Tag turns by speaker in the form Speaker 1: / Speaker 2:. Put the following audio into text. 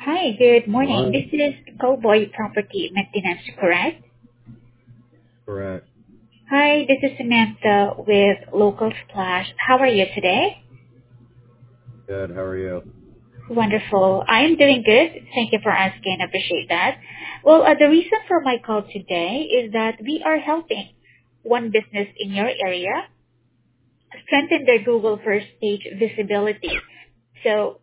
Speaker 1: Hi, good morning.
Speaker 2: Hello?
Speaker 1: This is Cowboy Property Maintenance, correct?
Speaker 2: Correct.
Speaker 1: Hi, this is Samantha with Local Splash. How are you today?
Speaker 2: Good. How are you?
Speaker 1: Wonderful. I am doing good. Thank you for asking. I appreciate that. Well, the reason for my call today is that we are helping one business in your area strengthen their Google first page visibility. So